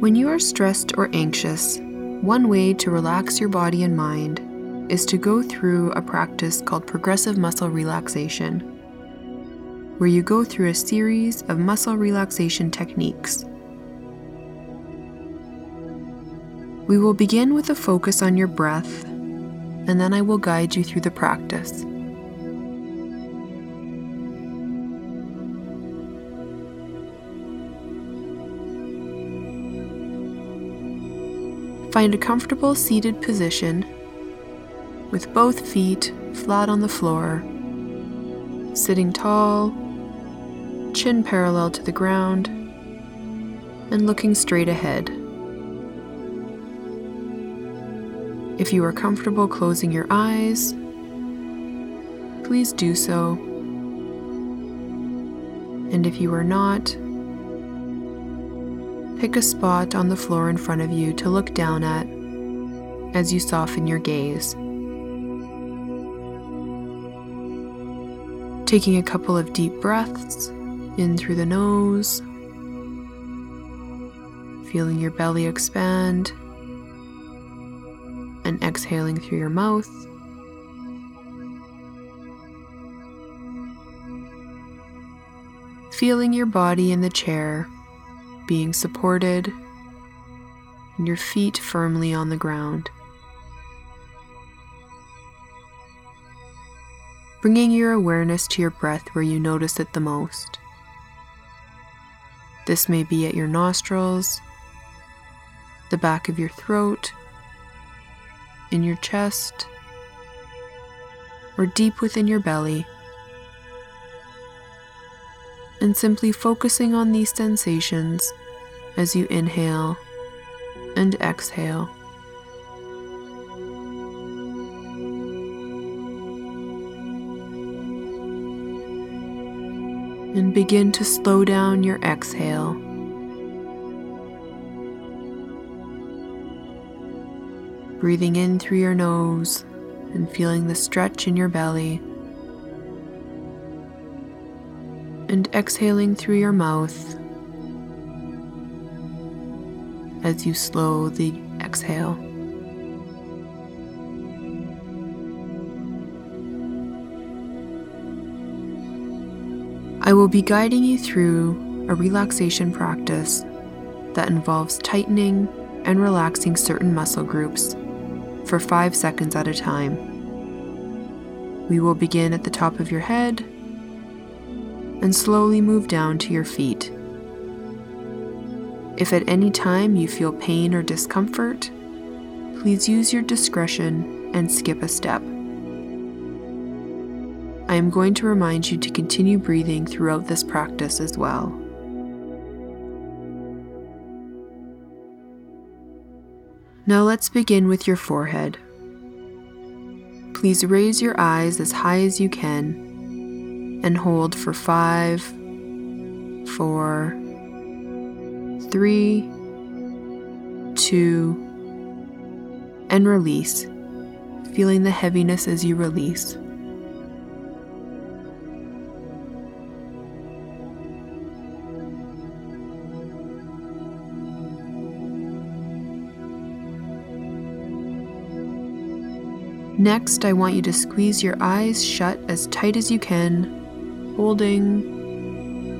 When you are stressed or anxious, one way to relax your body and mind is to go through a practice called progressive muscle relaxation, where you go through a series of muscle relaxation techniques. We will begin with a focus on your breath, and then I will guide you through the practice. Find a comfortable seated position with both feet flat on the floor, sitting tall, chin parallel to the ground, and looking straight ahead. If you are comfortable closing your eyes, please do so. And if you are not, pick a spot on the floor in front of you to look down at as you soften your gaze. Taking a couple of deep breaths in through the nose, feeling your belly expand, and exhaling through your mouth. Feeling your body in the chair being supported and your feet firmly on the ground. Bringing your awareness to your breath where you notice it the most. This may be at your nostrils, the back of your throat, in your chest, or deep within your belly, and simply focusing on these sensations as you inhale and exhale. And begin to slow down your exhale. Breathing in through your nose and feeling the stretch in your belly. And exhaling through your mouth as you slowly exhale. I will be guiding you through a relaxation practice that involves tightening and relaxing certain muscle groups for 5 seconds at a time. We will begin at the top of your head and slowly move down to your feet. If at any time you feel pain or discomfort, please use your discretion and skip a step. I am going to remind you to continue breathing throughout this practice as well. Now let's begin with your forehead. Please raise your eyes as high as you can and hold for 5, 4, 3, 2, and release, feeling the heaviness as you release. Next, I want you to squeeze your eyes shut as tight as you can, holding,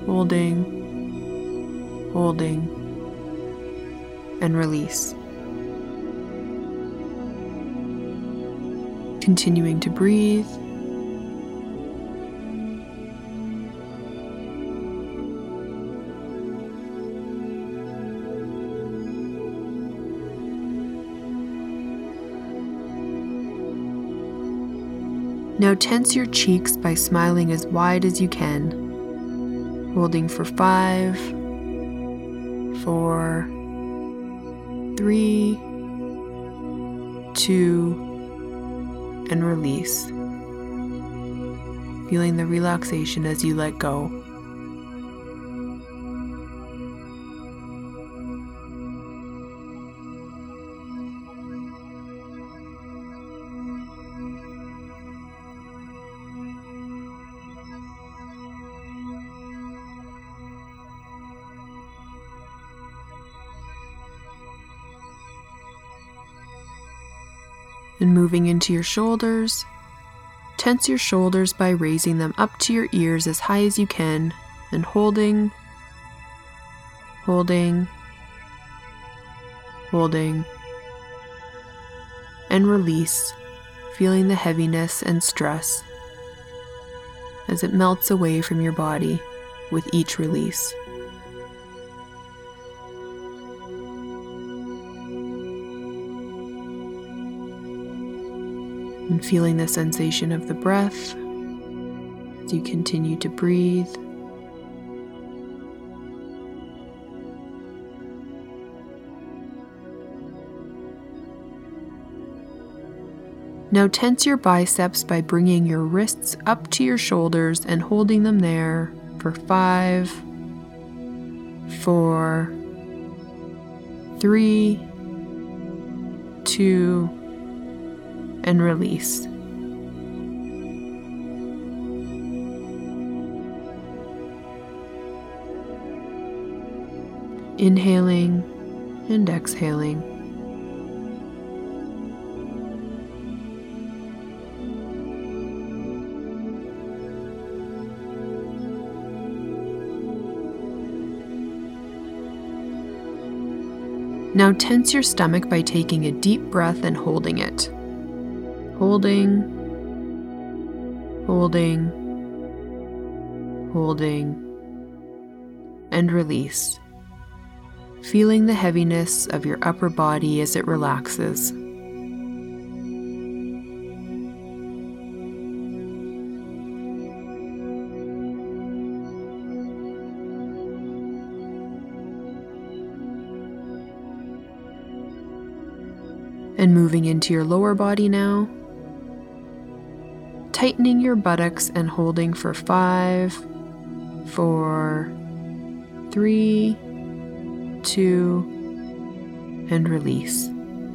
and release. Continuing to breathe. Now tense your cheeks by smiling as wide as you can, holding for 5, 4, 3, 2, and release. Feeling the relaxation as you let go. And moving into your shoulders, tense your shoulders by raising them up to your ears as high as you can and holding, holding, holding, and release, feeling the heaviness and stress as it melts away from your body with each release. And feeling the sensation of the breath as you continue to breathe. Now tense your biceps by bringing your wrists up to your shoulders and holding them there for 5, 4, 3, 2, and release. Inhaling and exhaling. Now tense your stomach by taking a deep breath and holding it. Holding, holding, holding, and release. Feeling the heaviness of your upper body as it relaxes. And moving into your lower body now, tightening your buttocks and holding for 5, 4, 3, 2, and release.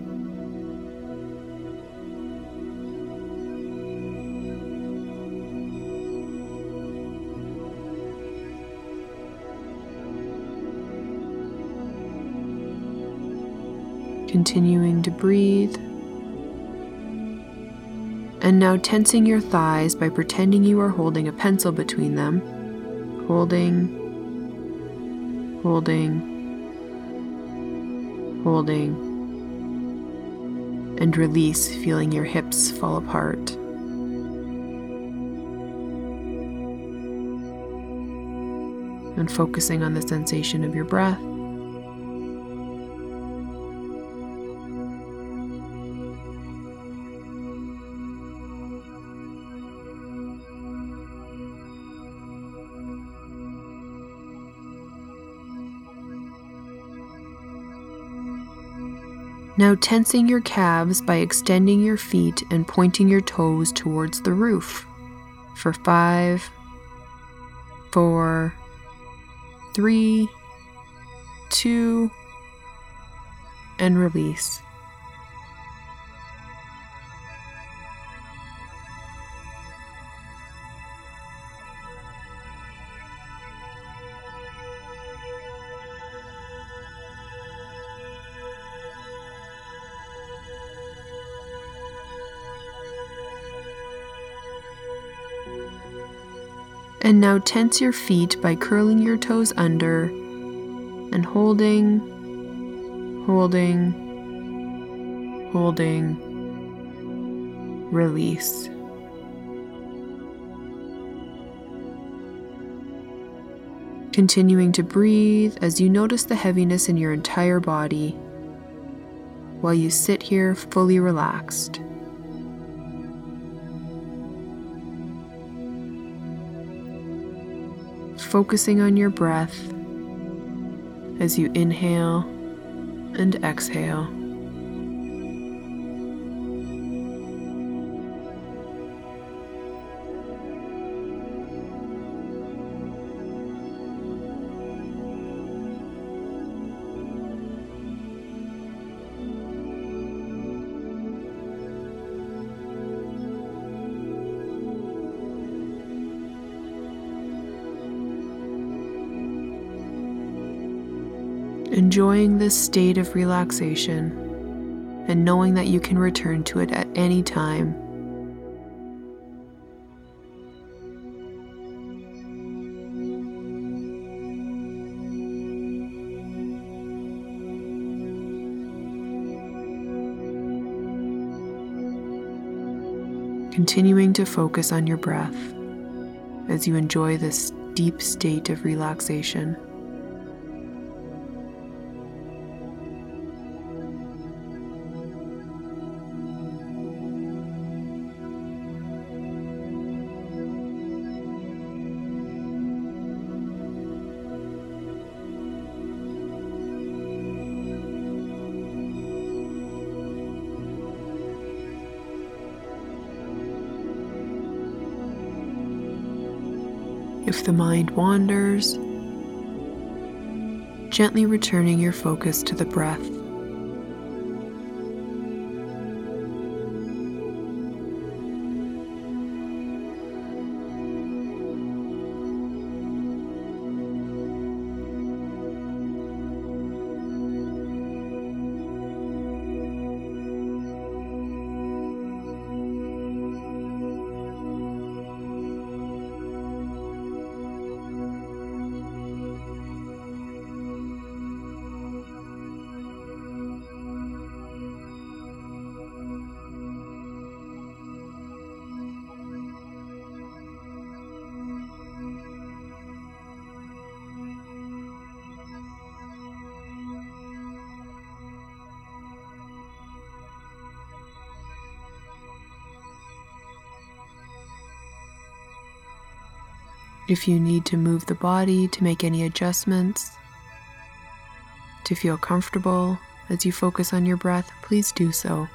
Continuing to breathe. And now tensing your thighs by pretending you are holding a pencil between them. Holding, holding, holding, and release, feeling your hips fall apart. And focusing on the sensation of your breath. Now tensing your calves by extending your feet and pointing your toes towards the roof for 5, 4, 3, 2, and release. And now tense your feet by curling your toes under and holding, holding, holding, release. Continuing to breathe as you notice the heaviness in your entire body while you sit here fully relaxed. Focusing on your breath as you inhale and exhale. Enjoying this state of relaxation and knowing that you can return to it at any time. Continuing to focus on your breath as you enjoy this deep state of relaxation. If the mind wanders, gently returning your focus to the breath. If you need to move the body to make any adjustments, to feel comfortable as you focus on your breath, please do so.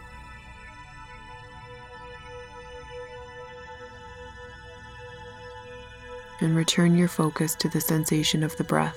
And return your focus to the sensation of the breath.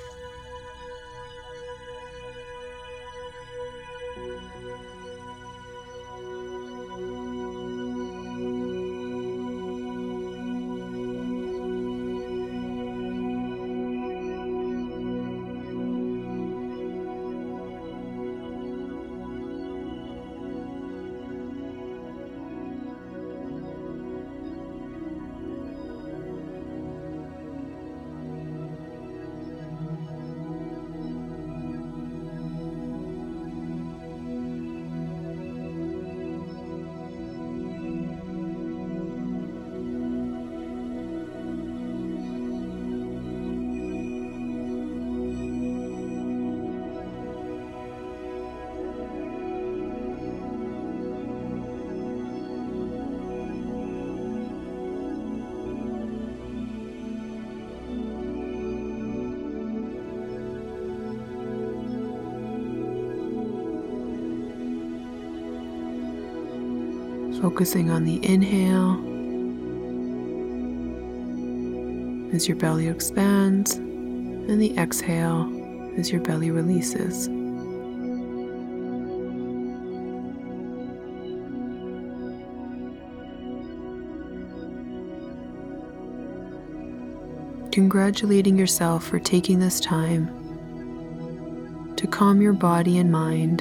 Focusing on the inhale as your belly expands and the exhale as your belly releases. Congratulating yourself for taking this time to calm your body and mind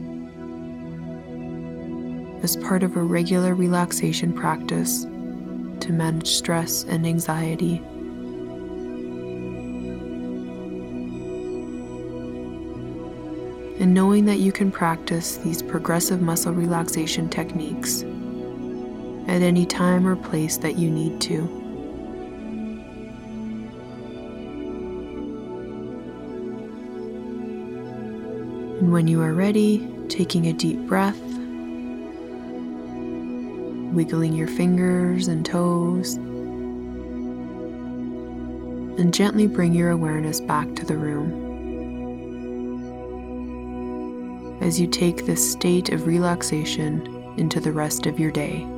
as part of a regular relaxation practice to manage stress and anxiety. And knowing that you can practice these progressive muscle relaxation techniques at any time or place that you need to. And when you are ready, taking a deep breath, wiggling your fingers and toes, and gently bring your awareness back to the room. As you take this state of relaxation into the rest of your day.